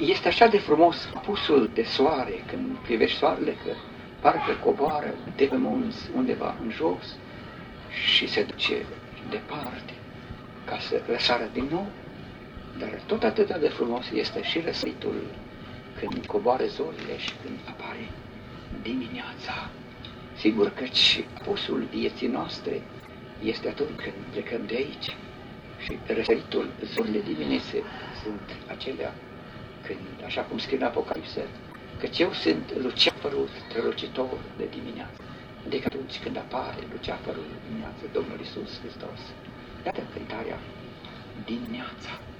Este așa de frumos apusul de soare, când privești soarele, că parcă coboară de pe munți undeva în jos și se duce departe ca să răsară din nou. Dar tot atât de frumos este și răsăritul când coboară zorile și când apare dimineața. Sigur că și apusul vieții noastre este atunci când plecăm de aici. Și răsăritul, zorile diminețe sunt acelea când, așa cum scrie în Apocalipsă, căci eu sunt luceafărul strălucitor de dimineață. Adică atunci când apare luceafărul dimineață, Domnul Iisus Hristos. Iată cântarea dimineața.